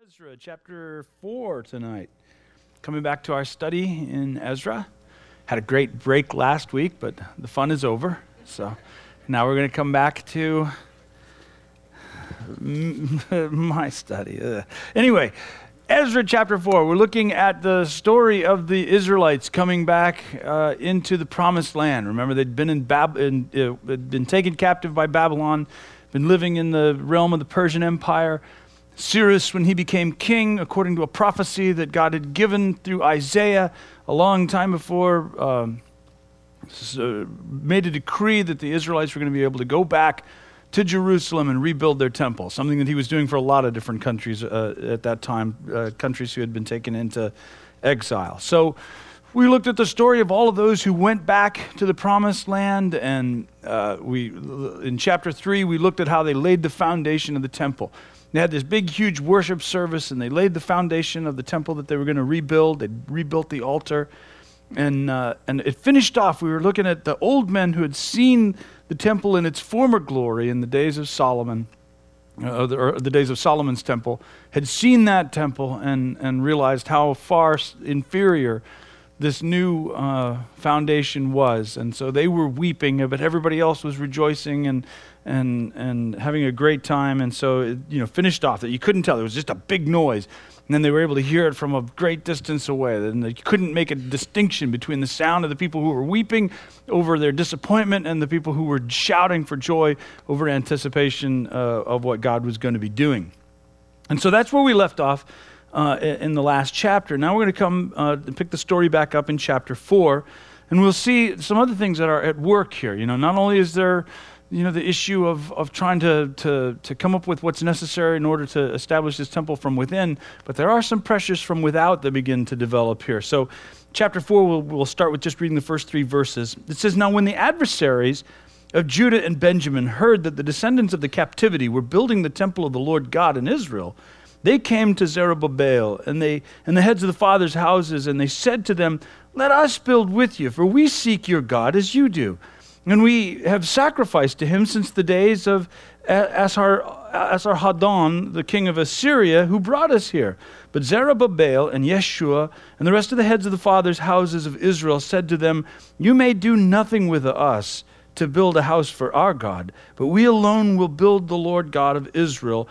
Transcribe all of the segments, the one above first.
Ezra chapter 4 tonight. Coming back to our study in Ezra. Had a great break last week, but the fun is over. So now we're going to come back to my study. Anyway, Ezra chapter 4. We're looking at the story of the Israelites coming back into the Promised Land. Remember, they'd been been taken captive by Babylon, been living in the realm of the Persian Empire. Cyrus, when he became king, according to a prophecy that God had given through Isaiah a long time before, made a decree that the Israelites were going to be able to go back to Jerusalem and rebuild their temple, something that he was doing for a lot of different countries at that time, countries who had been taken into exile. So we looked at the story of all of those who went back to the Promised Land, and in chapter 3, we looked at how they laid the foundation of the temple. They had this big, huge worship service, and they laid the foundation of the temple that they were going to rebuild. They rebuilt the altar, and it finished off. We were looking at the old men who had seen the temple in its former glory in the days of Solomon, or the days of Solomon's temple, had seen that temple and realized how far inferior this new foundation was. And so they were weeping, but everybody else was rejoicing and having a great time. And so it, finished off that you couldn't tell. It was just a big noise. And then they were able to hear it from a great distance away. And they couldn't make a distinction between the sound of the people who were weeping over their disappointment and the people who were shouting for joy over anticipation of what God was going to be doing. And so that's where we left off in the last chapter. Now we're going to come and pick the story back up in chapter 4, and we'll see some other things that are at work here. Not only is there the issue of trying to come up with what's necessary in order to establish this temple from within, but there are some pressures from without that begin to develop here. So chapter 4, we'll start with just reading the first 3 verses. It says, "Now when the adversaries of Judah and Benjamin heard that the descendants of the captivity were building the temple of the Lord God in Israel, they came to Zerubbabel and the heads of the fathers' houses, and they said to them, 'Let us build with you, for we seek your God as you do. And we have sacrificed to him since the days of Esarhaddon, the king of Assyria, who brought us here.' But Zerubbabel and Yeshua and the rest of the heads of the fathers' houses of Israel said to them, 'You may do nothing with us to build a house for our God, but we alone will build to the Lord God of Israel,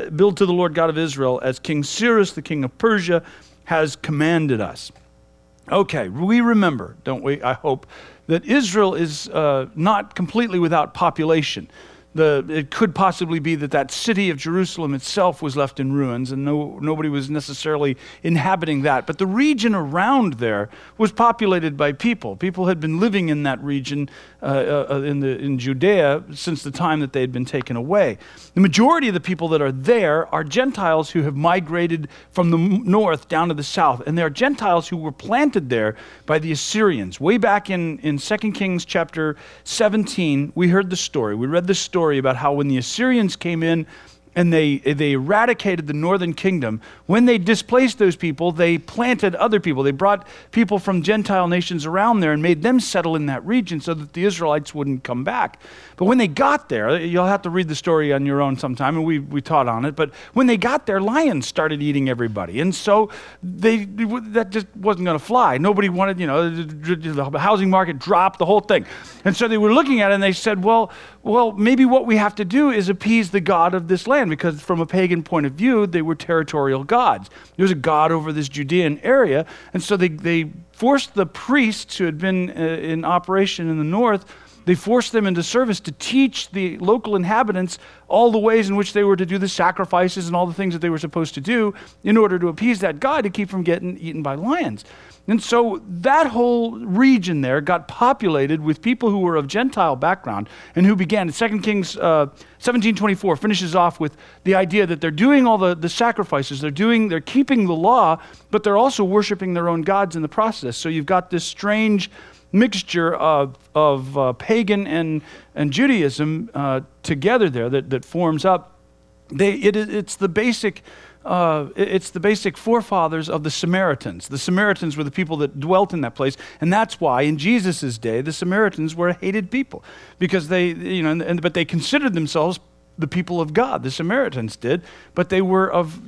as King Cyrus, the king of Persia, has commanded us.'" Okay, we remember, don't we, I hope, that Israel is not completely without population. It could possibly be that city of Jerusalem itself was left in ruins, and nobody was necessarily inhabiting that. But the region around there was populated by people. People had been living in that region in Judea since the time that they had been taken away. The majority of the people that are there are Gentiles who have migrated from the north down to the south, and they are Gentiles who were planted there by the Assyrians. Way back in 2 Kings chapter 17, we heard the story. We read the story about how when the Assyrians came in and they eradicated the northern kingdom, when they displaced those people, they planted other people. They brought people from Gentile nations around there and made them settle in that region so that the Israelites wouldn't come back. But when they got there, you'll have to read the story on your own sometime, and we taught on it, but when they got there, lions started eating everybody. And so that just wasn't going to fly. Nobody wanted, the housing market dropped, the whole thing. And so they were looking at it and they said, well, maybe what we have to do is appease the God of this land, because from a pagan point of view, they were territorial gods. There was a god over this Judean area, and so they forced the priests who had been in operation in the north, they forced them into service to teach the local inhabitants all the ways in which they were to do the sacrifices and all the things that they were supposed to do in order to appease that god to keep from getting eaten by lions. And so that whole region there got populated with people who were of Gentile background and who began, 2 Kings 17:24 finishes off with the idea that they're doing all the sacrifices, they're keeping the law, but they're also worshiping their own gods in the process. So you've got this strange mixture of pagan and Judaism together there that forms up. It's the basic forefathers of the Samaritans. The Samaritans were the people that dwelt in that place, and that's why in Jesus' day the Samaritans were a hated people, because but they considered themselves the people of God. The Samaritans did, but they were of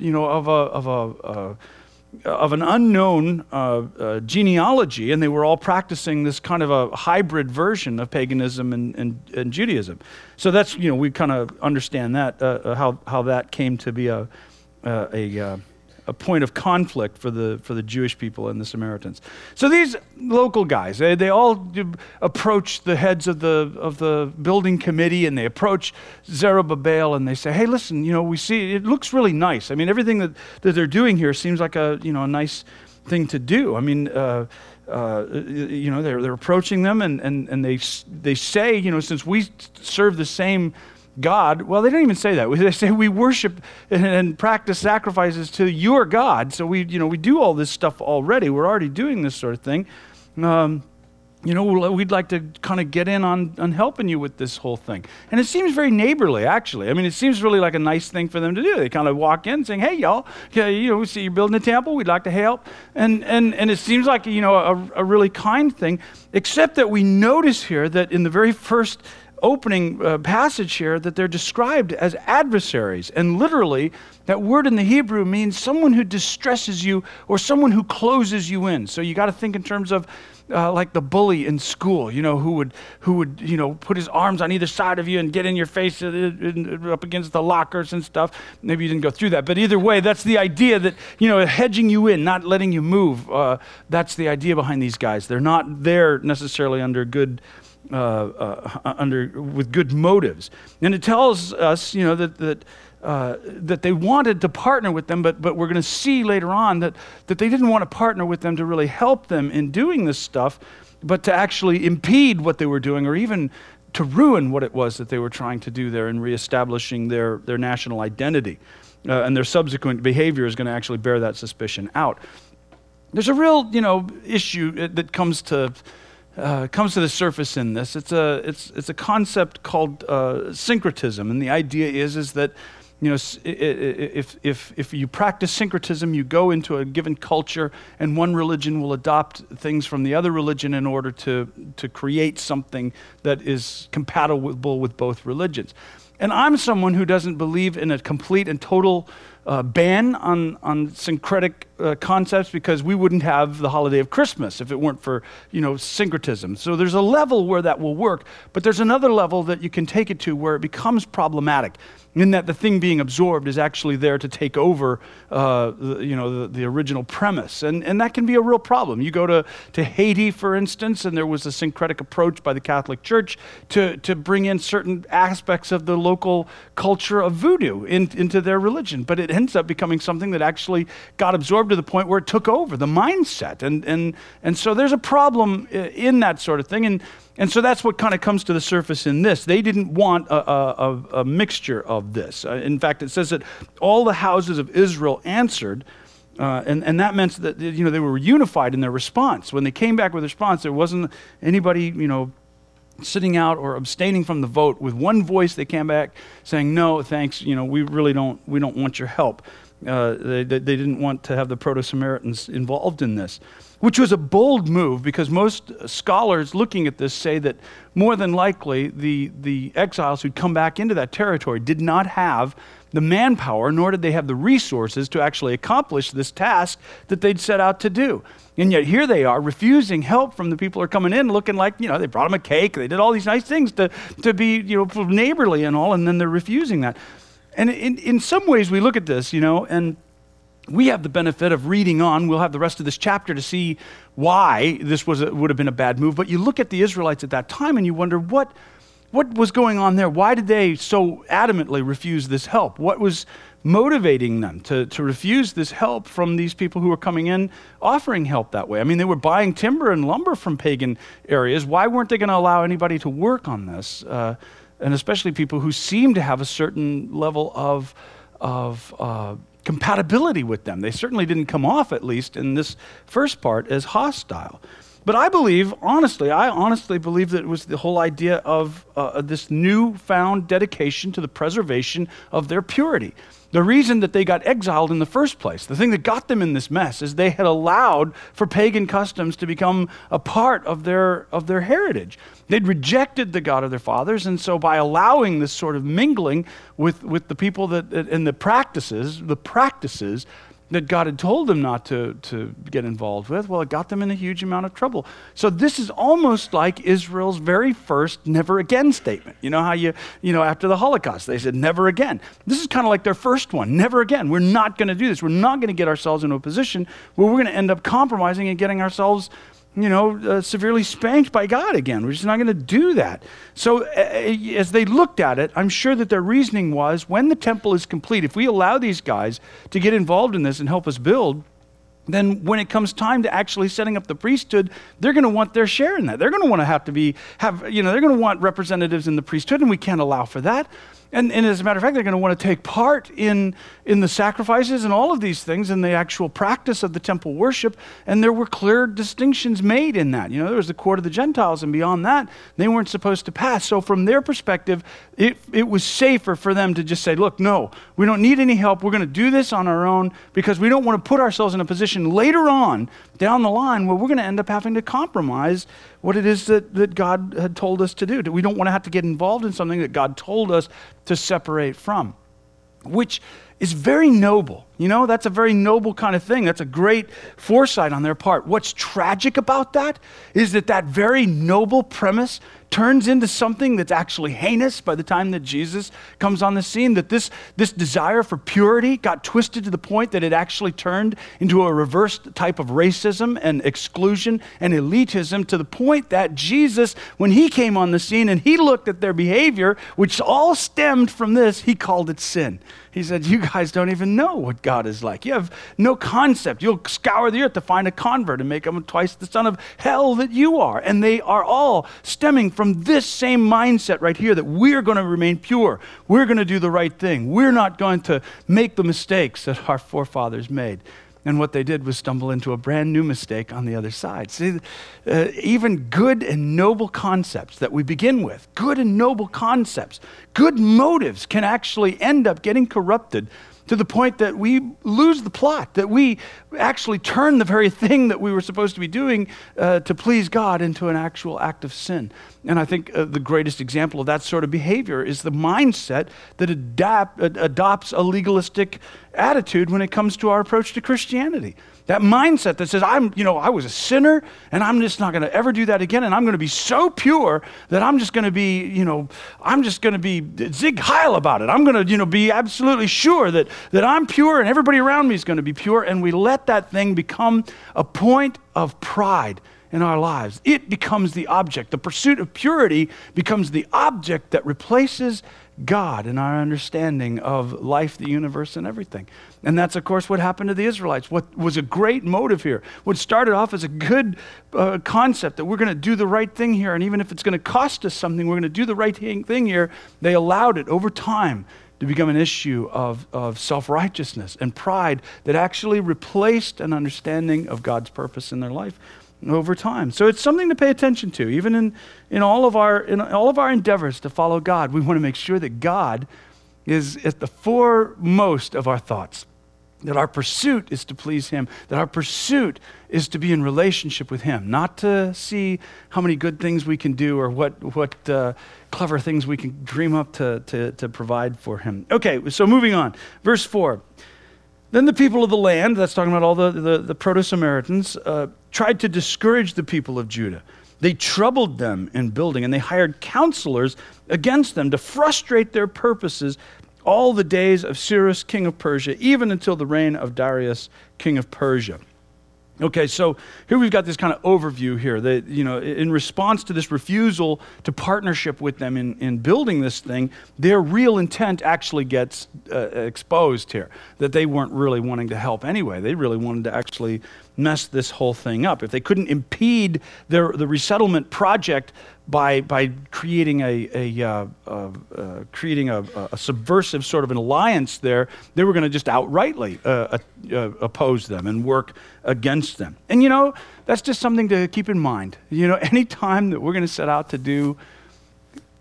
an unknown genealogy, and they were all practicing this kind of a hybrid version of paganism and Judaism. So that's, we kind of understand that, how that came to be a point of conflict for the Jewish people and the Samaritans. So these local guys, they all approach the heads of the building committee, and they approach Zerubbabel, and they say, "Hey, listen, we see it looks really nice. I mean, everything that they're doing here seems like a nice thing to do. I mean, they're approaching them, and they say, since we serve the same God," well, they don't even say that. They say we worship and practice sacrifices to your God. So we do all this stuff already. We're already doing this sort of thing. We'd like to kind of get in on helping you with this whole thing. And it seems very neighborly, actually. I mean, it seems really like a nice thing for them to do. They kind of walk in saying, "Hey, y'all, we see you're building a temple. We'd like to help." And it seems like, a really kind thing, except that we notice here that in the very first opening passage here that they're described as adversaries. And literally, that word in the Hebrew means someone who distresses you or someone who closes you in. So you got to think in terms of like the bully in school, who would put his arms on either side of you and get in your face up against the lockers and stuff. Maybe you didn't go through that, but either way, that's the idea that, hedging you in, not letting you move. That's the idea behind these guys. They're not there necessarily under good with good motives. And it tells us, that they wanted to partner with them, but we're going to see later on that they didn't want to partner with them to really help them in doing this stuff, but to actually impede what they were doing, or even to ruin what it was that they were trying to do there in reestablishing their national identity. And their subsequent behavior is going to actually bear that suspicion out. There's a real, issue that comes to the surface in this. It's a concept called syncretism, and the idea is that if you practice syncretism, you go into a given culture, and one religion will adopt things from the other religion in order to create something that is compatible with both religions. And I'm someone who doesn't believe in a complete and total ban on syncretic concepts, because we wouldn't have the holiday of Christmas if it weren't for, syncretism. So there's a level where that will work, but there's another level that you can take it to where it becomes problematic, in that the thing being absorbed is actually there to take over, the original premise, and that can be a real problem. You go to Haiti, for instance, and there was a syncretic approach by the Catholic Church to bring in certain aspects of the local culture of voodoo into their religion, but it ends up becoming something that actually got absorbed to the point where it took over the mindset, and so there's a problem in that sort of thing, and so that's what kind of comes to the surface in this. They didn't want a mixture of this. In fact, it says that all the houses of Israel answered, and that meant that they were unified in their response. When they came back with a response, there wasn't anybody sitting out or abstaining from the vote. With one voice, they came back saying, "No, thanks. We really don't want your help." They didn't want to have the Proto-Samaritans involved in this, which was a bold move, because most scholars looking at this say that more than likely the exiles who'd come back into that territory did not have the manpower, nor did they have the resources to actually accomplish this task that they'd set out to do. And yet here they are refusing help from the people who are coming in, looking like, they brought them a cake, they did all these nice things to be, neighborly and all, and then they're refusing that. And in some ways we look at this, and we have the benefit of reading on. We'll have the rest of this chapter to see why this would have been a bad move. But you look at the Israelites at that time and you wonder what was going on there. Why did they so adamantly refuse this help? What was motivating them to refuse this help from these people who were coming in offering help that way? I mean, they were buying timber and lumber from pagan areas. Why weren't they going to allow anybody to work on this? And especially people who seem to have a certain level of compatibility with them. They certainly didn't come off, at least in this first part, as hostile. But I honestly believe that it was the whole idea of this newfound dedication to the preservation of their purity. The reason that they got exiled in the first place, the thing that got them in this mess, is they had allowed for pagan customs to become a part of their heritage. They'd rejected the God of their fathers, and so by allowing this sort of mingling with the people and the practices that God had told them not to get involved with, well, it got them in a huge amount of trouble. So this is almost like Israel's very first never again statement. You know how after the Holocaust, they said never again. This is kind of like their first one, never again. We're not going to do this. We're not going to get ourselves into a position where we're going to end up compromising and getting ourselves severely spanked by God again. We're just not going to do that. So as they looked at it, I'm sure that their reasoning was, when the temple is complete, if we allow these guys to get involved in this and help us build, then when it comes time to actually setting up the priesthood, they're going to want their share in that. They're going to want to they're going to want representatives in the priesthood, and we can't allow for that. And as a matter of fact, they're going to want to take part in the sacrifices and all of these things in the actual practice of the temple worship. And there were clear distinctions made in that. There was the court of the Gentiles, and beyond that, they weren't supposed to pass. So from their perspective, it was safer for them to just say, look, no, we don't need any help. We're going to do this on our own because we don't want to put ourselves in a position later on down the line where we're going to end up having to compromise what it is that God had told us to do. We don't want to have to get involved in something that God told us to separate from, which is very noble. That's a very noble kind of thing. That's a great foresight on their part. What's tragic about that is that very noble premise turns into something that's actually heinous by the time that Jesus comes on the scene, that this desire for purity got twisted to the point that it actually turned into a reversed type of racism and exclusion and elitism, to the point that Jesus, when he came on the scene and he looked at their behavior, which all stemmed from this, he called it sin. He said, you guys don't even know what God is like. You have no concept. You'll scour the earth to find a convert and make him twice the son of hell that you are. And they are all stemming from this same mindset right here, that we're going to remain pure. We're going to do the right thing. We're not going to make the mistakes that our forefathers made. And what they did was stumble into a brand new mistake on the other side. See, even good and noble concepts that we begin with, good and noble concepts, good motives can actually end up getting corrupted to the point that we lose the plot, that we actually turn the very thing that we were supposed to be doing to please God into an actual act of sin. And I think the greatest example of that sort of behavior is the mindset that adopts a legalistic attitude when it comes to our approach to Christianity. That mindset that says, I was a sinner and I'm just not going to ever do that again, and I'm going to be so pure that I'm just going to be, zig heil about it. I'm going to, be absolutely sure that I'm pure and everybody around me is going to be pure, and we let that thing become a point of pride in our lives. It becomes the object. The pursuit of purity becomes the object that replaces God in our understanding of life, the universe, and everything. And that's, of course, what happened to the Israelites. What was a great motive here, what started off as a good concept that we're going to do the right thing here, and even if it's going to cost us something, we're going to do the right thing here, they allowed it over time to become an issue of self-righteousness and pride that actually replaced an understanding of God's purpose in their life over time. So it's something to pay attention to. Even in all of our endeavors to follow God, we want to make sure that God is at the foremost of our thoughts, that our pursuit is to please him, that our pursuit is to be in relationship with him, not to see how many good things we can do or what clever things we can dream up to provide for him. Okay, so moving on. Verse 4. Then the people of the land, that's talking about all the Proto-Samaritans, tried to discourage the people of Judah. They troubled them in building, and they hired counselors against them to frustrate their purposes all the days of Cyrus, king of Persia, even until the reign of Darius, king of Persia. Okay, so here we've got this kind of overview here that, in response to this refusal to partnership with them in building this thing, their real intent actually gets exposed here, that they weren't really wanting to help anyway. They really wanted to actually mess this whole thing up. If they couldn't impede the resettlement project by creating a subversive sort of an alliance there, they were going to just outrightly oppose them and work against them. And that's just something to keep in mind. Anytime that we're going to set out to do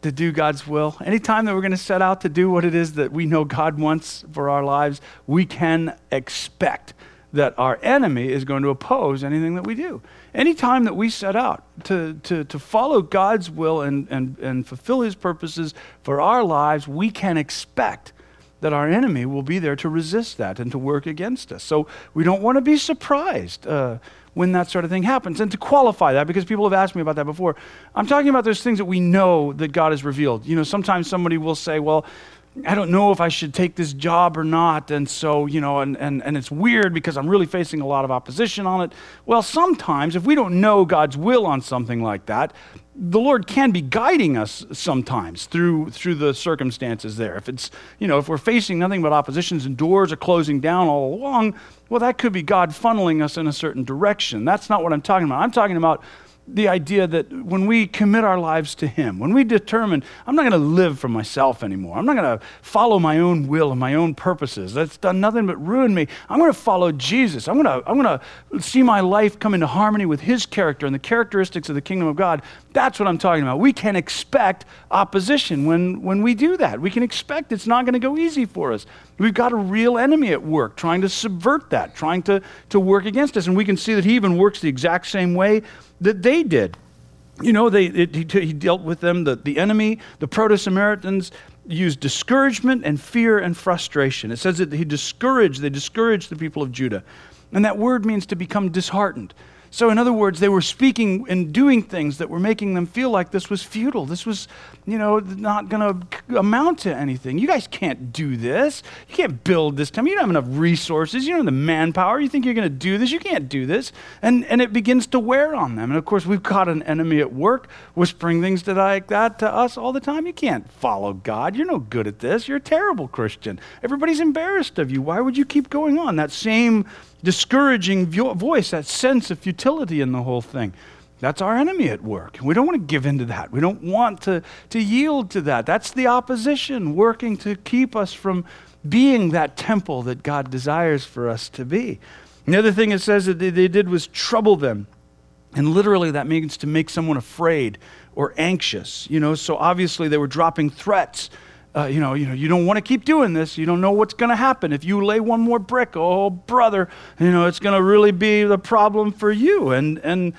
to do God's will, anytime that we're going to set out to do what it is that we know God wants for our lives, we can expect that our enemy is going to oppose anything that we do. Anytime that we set out to follow God's will and fulfill his purposes for our lives, we can expect that our enemy will be there to resist that and to work against us. So we don't want to be surprised when that sort of thing happens. And to qualify that, because people have asked me about that before, I'm talking about those things that we know that God has revealed. You know, sometimes somebody will say, well, I don't know if I should take this job or not, and so, you know, and it's weird because I'm really facing a lot of opposition on it. Well, sometimes, if we don't know God's will on something like that, the Lord can be guiding us sometimes through the circumstances there. If it's, you know, if we're facing nothing but oppositions and doors are closing down all along, well, that could be God funneling us in a certain direction. That's not what I'm talking about. I'm talking about the idea that when we commit our lives to him, when we determine, I'm not going to live for myself anymore. I'm not going to follow my own will and my own purposes. That's done nothing but ruin me. I'm going to follow Jesus. I'm going to see my life come into harmony with his character and the characteristics of the kingdom of God. That's what I'm talking about. We can expect opposition when we do that. We can expect it's not going to go easy for us. We've got a real enemy at work trying to subvert that, trying to work against us. And we can see that he even works the exact same way that they did. You know, he dealt with them, the enemy, the Proto-Samaritans used discouragement and fear and frustration. It says that they discouraged the people of Judah. And that word means to become disheartened. So in other words, they were speaking and doing things that were making them feel like this was futile. This was, you know, not going to amount to anything. You guys can't do this. You can't build this time. You don't have enough resources. You don't have the manpower. You think you're going to do this. You can't do this. And it begins to wear on them. And of course, we've got an enemy at work whispering things like that to us all the time. You can't follow God. You're no good at this. You're a terrible Christian. Everybody's embarrassed of you. Why would you keep going on? That same discouraging voice, that sense of futility in the whole thing. That's our enemy at work. We don't want to give in to that. We don't want to yield to that. That's the opposition working to keep us from being that temple that God desires for us to be. And the other thing it says that they did was trouble them. And literally that means to make someone afraid or anxious. You know, so obviously they were dropping threats. You don't want to keep doing this. You don't know what's going to happen. If you lay one more brick, oh, brother, it's going to really be the problem for you. And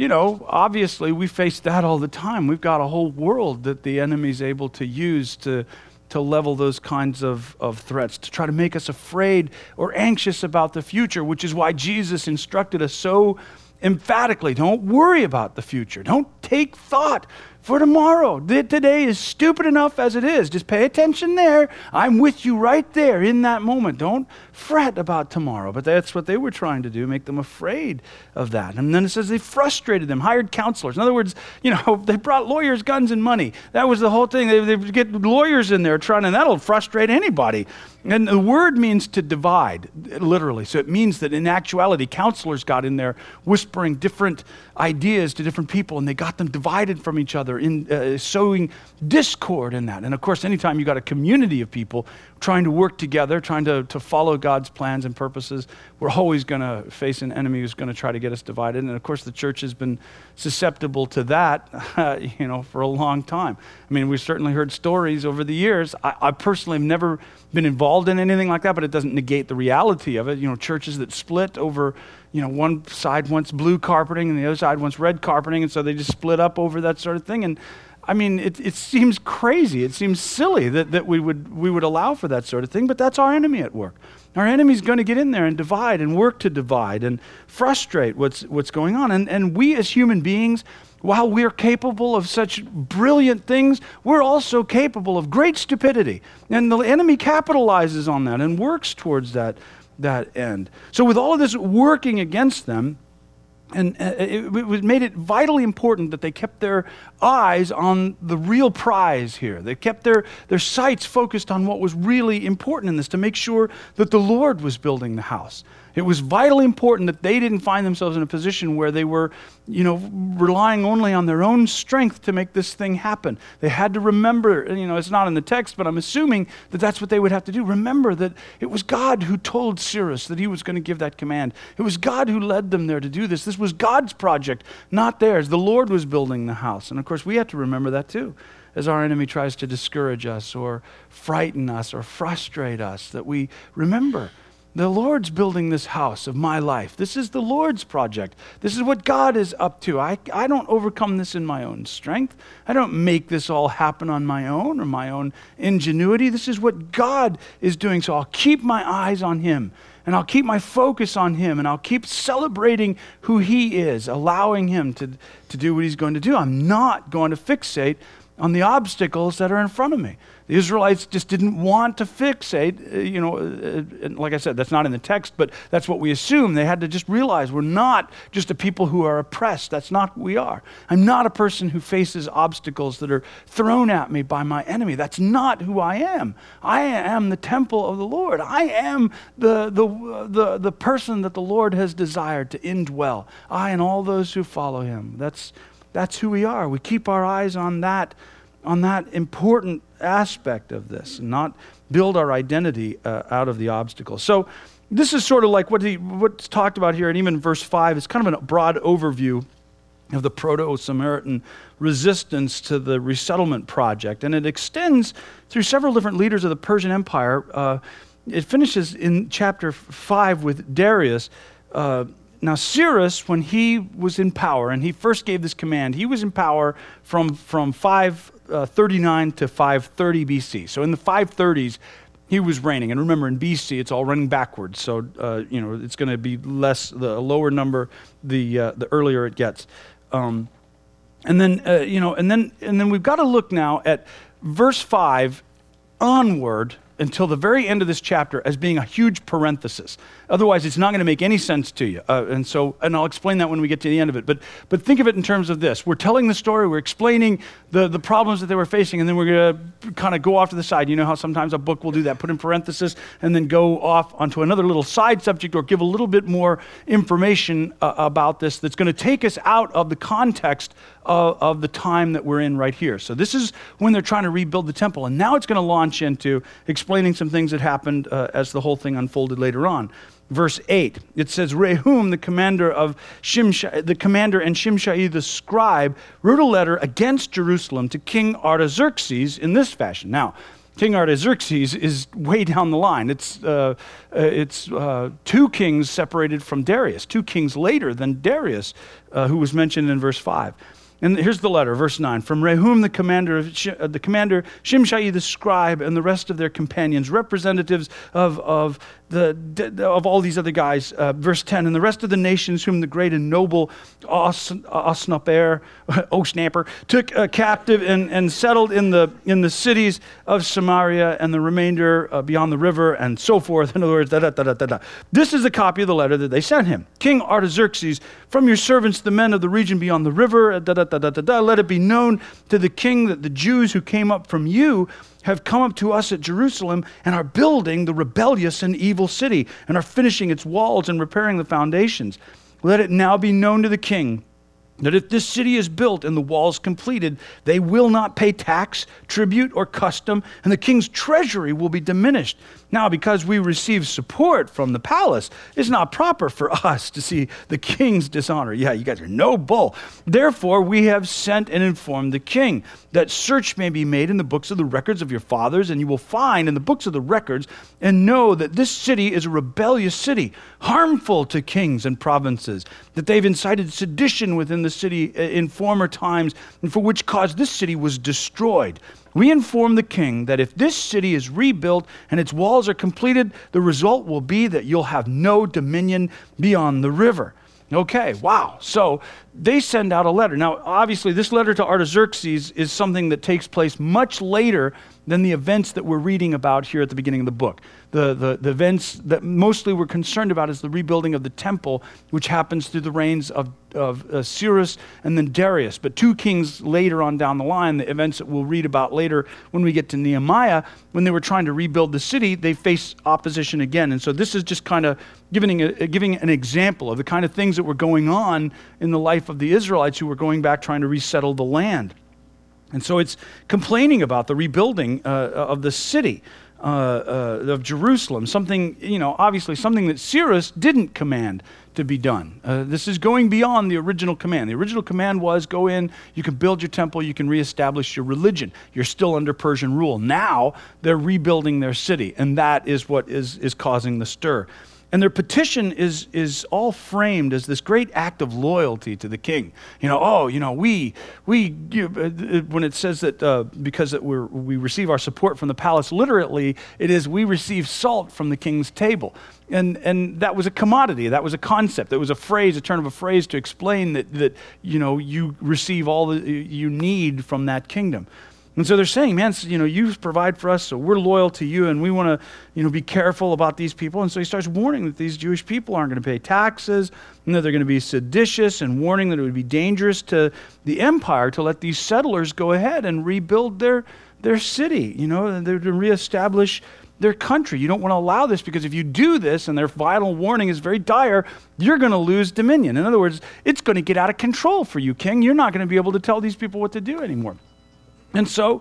obviously we face that all the time. We've got a whole world that the enemy's able to use to level those kinds of threats, to try to make us afraid or anxious about the future, which is why Jesus instructed us so emphatically, don't worry about the future. Don't take thought for tomorrow. Today is stupid enough as it is. Just pay attention there. I'm with you right there in that moment. Don't fret about tomorrow. But that's what they were trying to do, make them afraid of that. And then it says they frustrated them, hired counselors. In other words, they brought lawyers, guns, and money. That was the whole thing. They get lawyers in there and that'll frustrate anybody. And the word means to divide, literally. So it means that in actuality, counselors got in there whispering different ideas to different people, and they got them divided from each other, sowing discord in that. And of course, anytime you got a community of people trying to work together, trying to follow God's plans and purposes, we're always going to face an enemy who's going to try to get us divided. And of course, the church has been susceptible to that, for a long time. I mean, we've certainly heard stories over the years. I personally have never been involved in anything like that, but it doesn't negate the reality of it. Churches that split over, one side wants blue carpeting and the other side wants red carpeting, and so they just split up over that sort of thing. And I mean, it seems crazy. It seems silly that we would allow for that sort of thing, but that's our enemy at work. Our enemy's going to get in there and divide and work to divide and frustrate what's going on. And we as human beings, while we're capable of such brilliant things, we're also capable of great stupidity. And the enemy capitalizes on that and works towards that end. So with all of this working against them, and it made it vitally important that they kept their eyes on the real prize here. They kept their sights focused on what was really important in this, to make sure that the Lord was building the house. It was vitally important that they didn't find themselves in a position where they were, relying only on their own strength to make this thing happen. They had to remember, it's not in the text, but I'm assuming that that's what they would have to do. Remember that it was God who told Cyrus that he was going to give that command. It was God who led them there to do this. This was God's project, not theirs. The Lord was building the house. And of course, we have to remember that too. as our enemy tries to discourage us or frighten us or frustrate us, that we remember the Lord's building this house of my life. This is the Lord's project. This is what God is up to. I don't overcome this in my own strength. I don't make this all happen on my own or my own ingenuity. This is what God is doing. So I'll keep my eyes on him, and I'll keep my focus on him, and I'll keep celebrating who he is, allowing him to do what he's going to do. I'm not going to fixate on the obstacles that are in front of me. The Israelites just didn't want to fixate, and like I said, that's not in the text, but that's what we assume. They had to just realize we're not just a people who are oppressed. That's not who we are. I'm not a person who faces obstacles that are thrown at me by my enemy. That's not who I am. I am the temple of the Lord. I am the person that the Lord has desired to indwell. I and all those who follow him. That's who we are. We keep our eyes on that important aspect of this, and not build our identity out of the obstacles. So this is sort of like what's talked about here, and even verse 5 is kind of a broad overview of the Proto-Samaritan resistance to the resettlement project, and it extends through several different leaders of the Persian Empire. It finishes in chapter 5 with Darius. Now Cyrus, when he was in power, and he first gave this command, he was in power from 539 to 530 BC. So in the 530s, he was reigning. And remember, in BC, it's all running backwards. So it's going to be the lower number, the earlier it gets. And then we've got to look now at verse 5 onward until the very end of this chapter as being a huge parenthesis. Otherwise, it's not going to make any sense to you. And I'll explain that when we get to the end of it. But think of it in terms of this. We're telling the story, we're explaining the problems that they were facing, and then we're going to kind of go off to the side. You know how sometimes a book will do that, put in parenthesis, and then go off onto another little side subject or give a little bit more information about this that's going to take us out of the context of the time that we're in right here. So this is when they're trying to rebuild the temple, and now it's going to launch into explaining some things that happened as the whole thing unfolded later on. Verse 8, it says, Rehum, the commander and Shimshai the scribe, wrote a letter against Jerusalem to King Artaxerxes in this fashion. Now, King Artaxerxes is way down the line. It's two kings separated from Darius, 2 kings later than Darius, who was mentioned in verse 5. And here's the letter, verse 9. From Rehum, the commander, Shimshai the scribe, and the rest of their companions, representatives of all these other guys. Verse 10, and the rest of the nations whom the great and noble Osnapper took captive and settled in the cities of Samaria and the remainder beyond the river and so forth. In other words, This is a copy of the letter that they sent him. King Artaxerxes, from your servants, the men of the region beyond the river, let it be known to the king that the Jews who came up from you have come up to us at Jerusalem and are building the rebellious and evil city and are finishing its walls and repairing the foundations. Let it now be known to the king that if this city is built and the walls completed, they will not pay tax, tribute, or custom, and the king's treasury will be diminished. Now, because we receive support from the palace, it's not proper for us to see the king's dishonor. Yeah, you guys are no bull. Therefore, we have sent and informed the king that search may be made in the books of the records of your fathers, and you will find in the books of the records and know that this city is a rebellious city, harmful to kings and provinces, that they've incited sedition within the city in former times, and for which cause this city was destroyed. We inform the king that if this city is rebuilt and its walls are completed, the result will be that you'll have no dominion beyond the river. Okay, wow. So they send out a letter. Now, obviously, this letter to Artaxerxes is something that takes place much later than the events that we're reading about here at the beginning of the book. The events that mostly we're concerned about is the rebuilding of the temple, which happens through the reigns of Cyrus and then Darius. But 2 kings later on down the line, the events that we'll read about later when we get to Nehemiah, when they were trying to rebuild the city, they faced opposition again. And so this is just kind of giving an example of the kind of things that were going on in the life of the Israelites who were going back trying to resettle the land. And so it's complaining about the rebuilding of the city. of Jerusalem, something, obviously something that Cyrus didn't command to be done. This is going beyond the original command. The original command was go in, you can build your temple, you can reestablish your religion. You're still under Persian rule. Now they're rebuilding their city, and that is what is causing the stir. And their petition is all framed as this great act of loyalty to the king. When it says that because we receive our support from the palace, literally it is we receive salt from the king's table. And that was a commodity, that was a concept, that was a phrase, a turn of a phrase to explain that you receive all that you need from that kingdom. And so they're saying, man, you provide for us, so we're loyal to you, and we want to, be careful about these people. And so he starts warning that these Jewish people aren't going to pay taxes, and that they're going to be seditious, and warning that it would be dangerous to the empire to let these settlers go ahead and rebuild their city, to reestablish their country. You don't want to allow this, because if you do this, and their final warning is very dire, you're going to lose dominion. In other words, it's going to get out of control for you, king. You're not going to be able to tell these people what to do anymore. And so,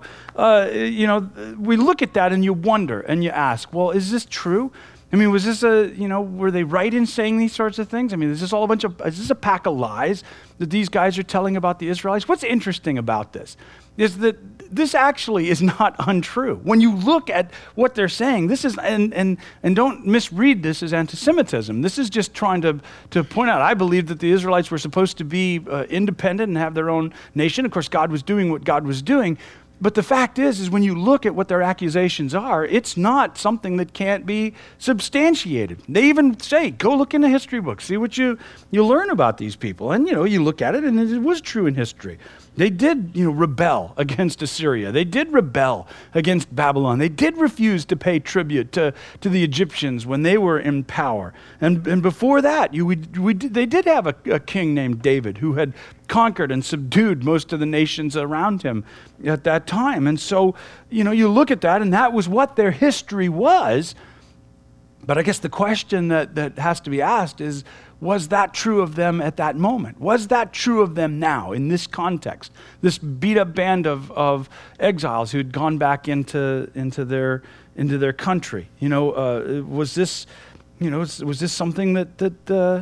we look at that and you wonder and you ask, well, is this true? I mean, was this were they right in saying these sorts of things? I mean, is this a pack of lies that these guys are telling about the Israelites? What's interesting about this is that this actually is not untrue. When you look at what they're saying, this is, and don't misread this as anti-Semitism. This is just trying to point out, I believe that the Israelites were supposed to be independent and have their own nation. Of course, God was doing what God was doing. But the fact is when you look at what their accusations are, it's not something that can't be substantiated. They even say, go look in the history books, see what you learn about these people. And, you look at it, and it was true in history. They did, rebel against Assyria. They did rebel against Babylon. They did refuse to pay tribute to the Egyptians when they were in power. And before that, they did have a king named David who had conquered and subdued most of the nations around him at that time. And so, you look at that, and that was what their history was. But I guess the question that has to be asked is, was that true of them at that moment? Was that true of them now in this context? This beat up band of exiles who had gone back into their country. Was this something that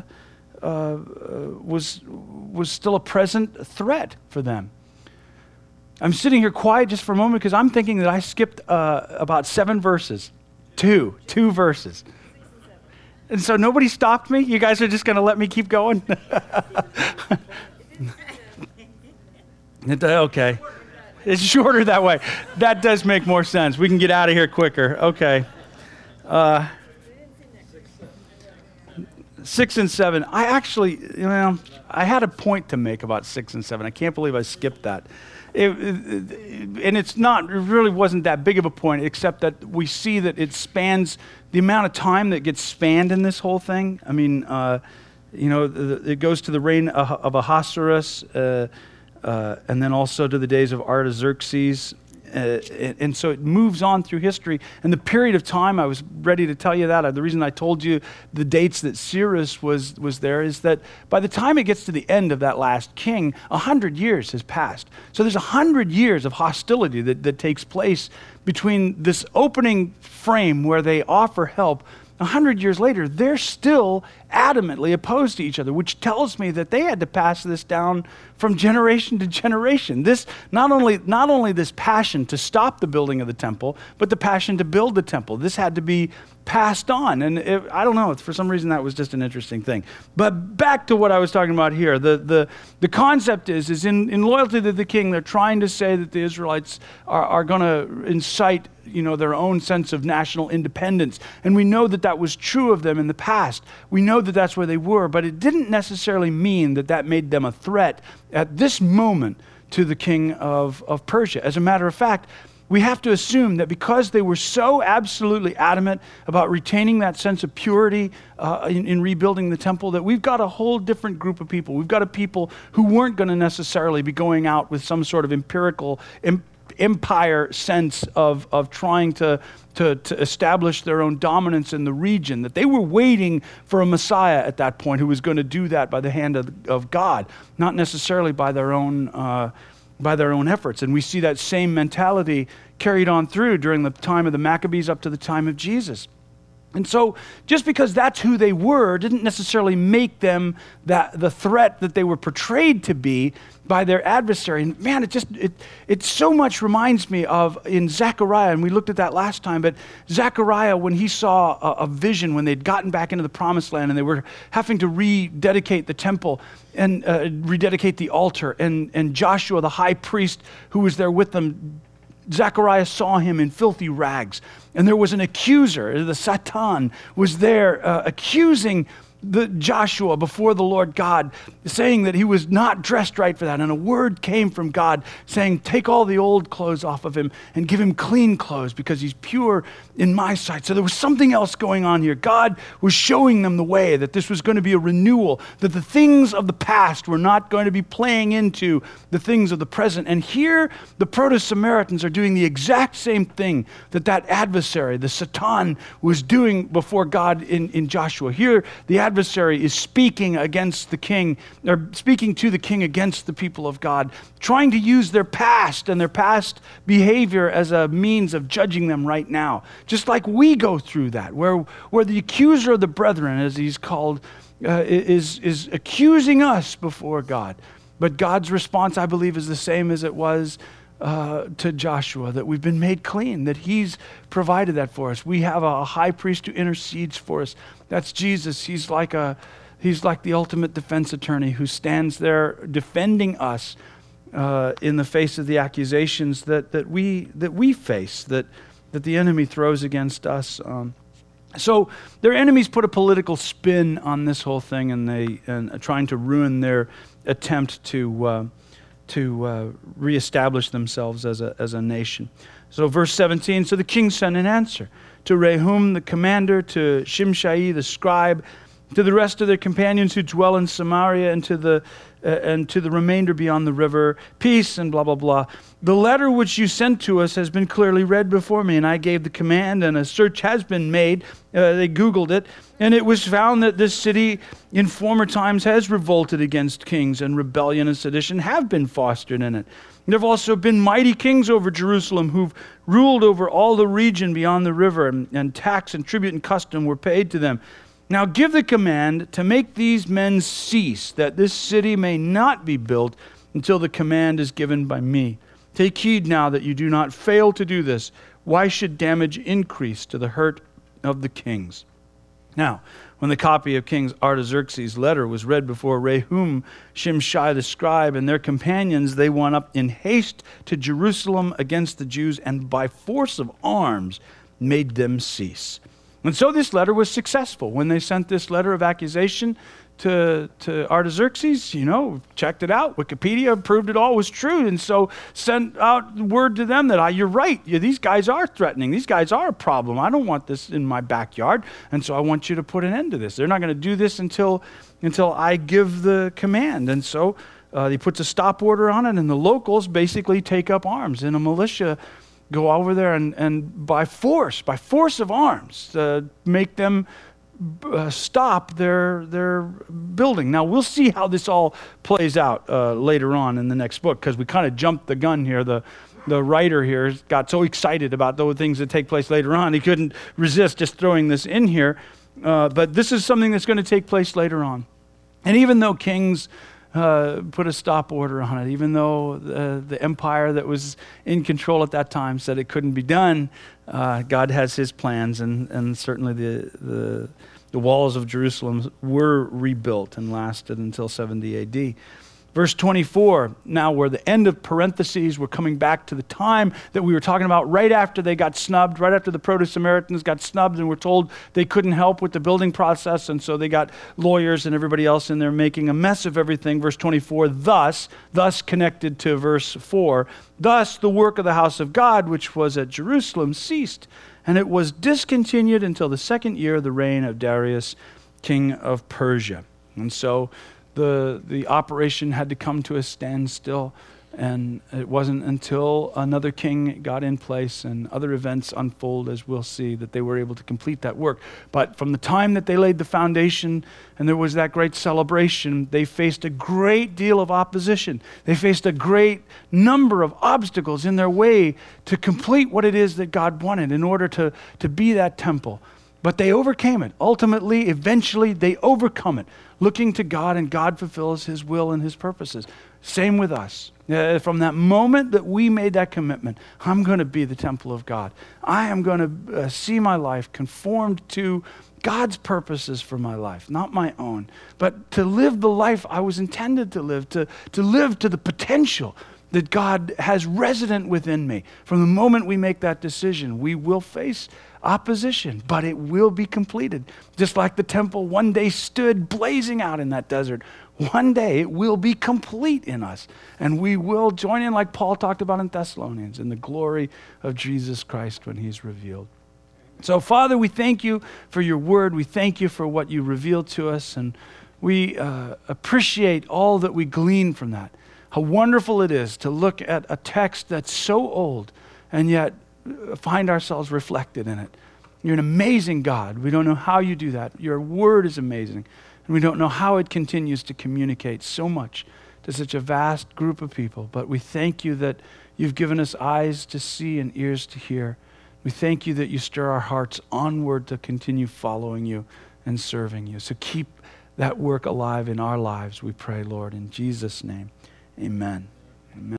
was still a present threat for them? I'm sitting here quiet just for a moment because I'm thinking that I skipped about 7 verses. Two verses. And so nobody stopped me? You guys are just going to let me keep going? Okay. It's shorter that way. That does make more sense. We can get out of here quicker. Okay. 6 and 7. I actually, I had a point to make about 6 and 7. I can't believe I skipped that. And it really wasn't that big of a point, except that we see that it spans the amount of time that gets spanned in this whole thing. I mean, it goes to the reign of Ahasuerus, and then also to the days of Artaxerxes. And so it moves on through history. And the period of time, I was ready to tell you that. The reason I told you the dates that Cyrus was there is that by the time it gets to the end of that last king, 100 years has passed. So there's 100 years of hostility that takes place between this opening frame where they offer help. 100 years later, they're still adamantly opposed to each other, which tells me that they had to pass this down from generation to generation. This not only this passion to stop the building of the temple, but the passion to build the temple. This had to be passed on. And I don't know, for some reason that was just an interesting thing. But back to what I was talking about here. The concept is in loyalty to the king, they're trying to say that the Israelites are going to incite their own sense of national independence. And we know that was true of them in the past. We know that that's where they were, but it didn't necessarily mean that made them a threat at this moment to the king of Persia. As a matter of fact, we have to assume that because they were so absolutely adamant about retaining that sense of purity in rebuilding the temple, that we've got a whole different group of people. We've got a people who weren't going to necessarily be going out with some sort of empirical empire sense of trying to establish their own dominance in the region, that they were waiting for a Messiah at that point who was going to do that by the hand of God, not necessarily by their own by their own efforts. And we see that same mentality carried on through during the time of the Maccabees up to the time of Jesus. And so just because that's who they were didn't necessarily make them the threat that they were portrayed to be by their adversary. And man, it so much reminds me of in Zechariah, and we looked at that last time, but Zechariah, when he saw a vision, when they'd gotten back into the promised land and they were having to rededicate the temple and rededicate the altar, and Joshua, the high priest who was there with them, Zechariah saw him in filthy rags, and there was an accuser, the Satan, was there accusing Joshua before the Lord God, saying that he was not dressed right for that. And a word came from God saying, take all the old clothes off of him and give him clean clothes because he's pure in my sight. So there was something else going on here. God was showing them the way, that this was going to be a renewal, that the things of the past were not going to be playing into the things of the present. And here the Proto-Samaritans are doing the exact same thing that adversary, the Satan, was doing before God in Joshua. Here the adversary is speaking against the king, or speaking to the king against the people of God, trying to use their past and their past behavior as a means of judging them right now. Just like we go through that, where the accuser of the brethren, as he's called, is accusing us before God. But God's response, I believe, is the same as it was to Joshua, that we've been made clean, that he's provided that for us. We have a high priest who intercedes for us. That's Jesus. He's like the ultimate defense attorney who stands there defending us in the face of the accusations that we face, that the enemy throws against us. So their enemies put a political spin on this whole thing, and trying to ruin their attempt to reestablish themselves as a nation. So verse 17, so the king sent an answer to Rehum the commander, to Shimshai the scribe, to the rest of their companions who dwell in Samaria, and to the remainder beyond the river, peace and blah, blah, blah. The letter which you sent to us has been clearly read before me, and I gave the command, and a search has been made. They Googled it, and it was found that this city in former times has revolted against kings, and rebellion and sedition have been fostered in it. There have also been mighty kings over Jerusalem who've ruled over all the region beyond the river, and tax and tribute and custom were paid to them. Now give the command to make these men cease, that this city may not be built until the command is given by me. Take heed now that you do not fail to do this. Why should damage increase to the hurt of the kings? Now, when the copy of King Artaxerxes' letter was read before Rehum, Shimshai the scribe, and their companions, they went up in haste to Jerusalem against the Jews, and by force of arms made them cease. And so this letter was successful. When they sent this letter of accusation to Artaxerxes, checked it out. Wikipedia proved it all was true, and so sent out word to them that you're right. These guys are threatening. These guys are a problem. I don't want this in my backyard, and so I want you to put an end to this. They're not going to do this until I give the command. And so he puts a stop order on it, and the locals basically take up arms, and a militia go over there and by force of arms, make them stop their building. Now we'll see how this all plays out later on in the next book, because we kind of jumped the gun here. The writer here got so excited about those things that take place later on, he couldn't resist just throwing this in here. But this is something that's going to take place later on. And even though kings put a stop order on it, even though the empire that was in control at that time said it couldn't be done, God has his plans, and certainly the walls of Jerusalem were rebuilt and lasted until 70 AD. Verse 24, now we're the end of parentheses. We're coming back to the time that we were talking about right after they got snubbed, right after the Proto-Samaritans got snubbed and were told they couldn't help with the building process, and so they got lawyers and everybody else in there making a mess of everything. Verse 24, thus connected to verse 4, thus the work of the house of God, which was at Jerusalem, ceased, and it was discontinued until the second year of the reign of Darius, king of Persia. And so the operation had to come to a standstill, And it wasn't until another king got in place and other events unfold, as we'll see, that they were able to complete that work. But from the time that they laid the foundation and there was that great celebration, they faced a great deal of opposition. They faced a great number of obstacles in their way to complete what it is that God wanted in order to be that temple. But they overcame it. Ultimately, eventually, they overcome it, looking to God, and God fulfills his will and his purposes. Same with us. From that moment that we made that commitment, I'm going to be the temple of God. I am going to see my life conformed to God's purposes for my life, not my own, but to live the life I was intended to live to the potential that God has resident within me. From the moment we make that decision, we will face opposition, but it will be completed. Just like the temple one day stood blazing out in that desert, one day it will be complete in us, and we will join in, like Paul talked about in Thessalonians, in the glory of Jesus Christ when he's revealed. So, Father, we thank you for your word. We thank you for what you revealed to us, and we appreciate all that we glean from that. How wonderful it is to look at a text that's so old and yet find ourselves reflected in it. You're an amazing God. We don't know how you do that. Your word is amazing. And we don't know how it continues to communicate so much to such a vast group of people. But we thank you that you've given us eyes to see and ears to hear. We thank you that you stir our hearts onward to continue following you and serving you. So keep that work alive in our lives, we pray, Lord, in Jesus' name. Amen. Amen.